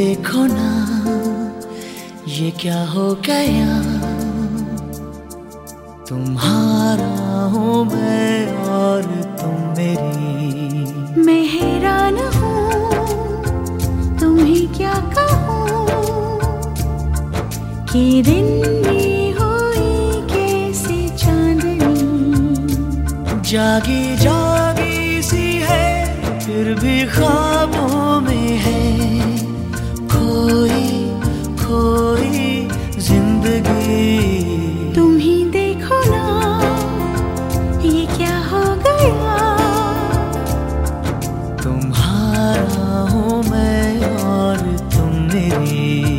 देखो ना ये क्या हो गया, तुम्हारा हूँ मैं और तुम मेरी। मैं हैरान हूँ तुम्हें क्या कहूँ कि दिन में हुई कैसे चांदनी। जागी जागी सी है फिर भी ख्वाबों में है, खोई खोई जिंदगी। तुम ही देखो ना ये क्या हो गया, तुम्हारा हूँ मैं और तुम मेरी।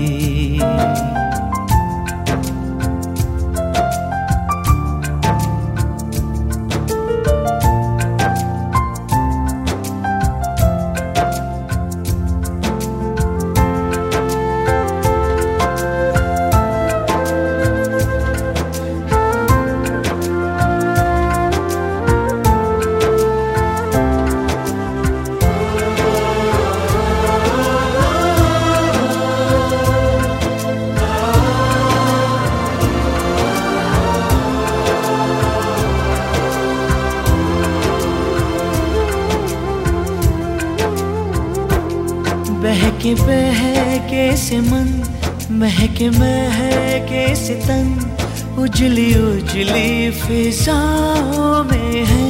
बहके बहके से मन, महके महके से तन, उजली उजली फिजाओं में है।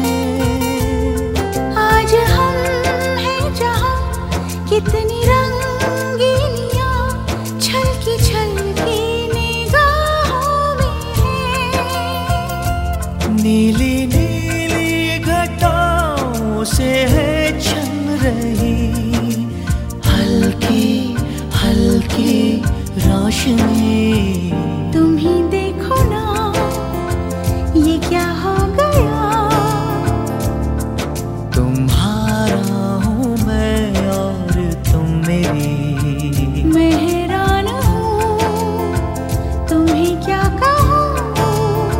आज हम हैं जहाँ कितनी रंगीनियाँ छलकी छलकी निगाहों में है। नीली नीली घटाओं से है छन रही हल्की हल्की रोशनी। तुम ही देखो ना ये क्या हो गया, तुम्हारा हूँ मैं और तुम मेरी। मैं हैरान हूँ तुम्हें क्या कहूँ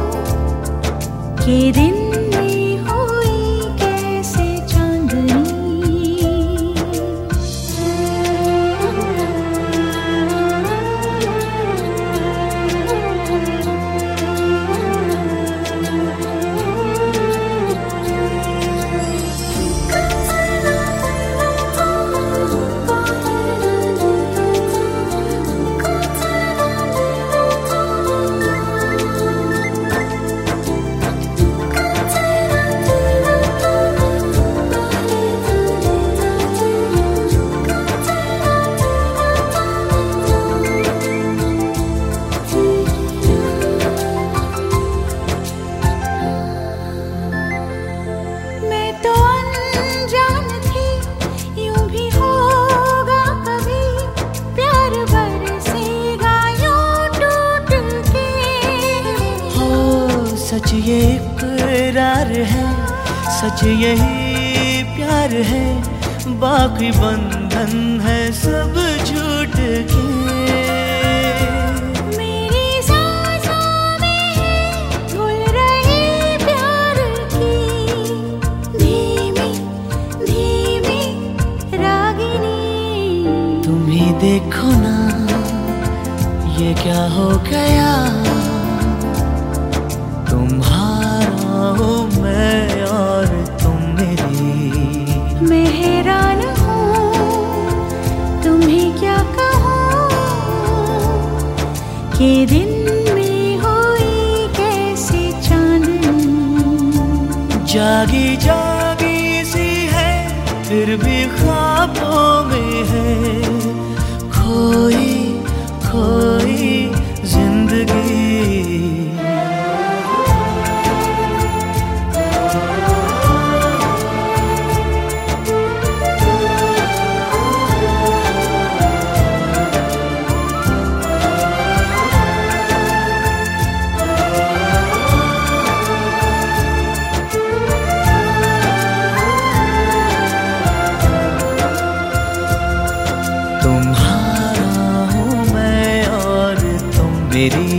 कि दिन में हुई कैसे चांदनी। सच ये इकरार है, सच यही प्यार है, बाकी बंधन है सब झूठ के। मेरी सांसों में है घुल रही प्यार की धीमी धीमी रागिनी। तुम ही देखो ना ये क्या हो गया, तुम्हारा हूँ मैं और तुम मेरी। मैं हैरान हूँ तुम्हें क्या कहूँ कि दिन में हुई कैसे चांदनी। जागी जागी सी है फिर भी ख्वाबों में है, खोई खोई जिंदगी। तुम्हारा हूँ मैं और तुम मेरी।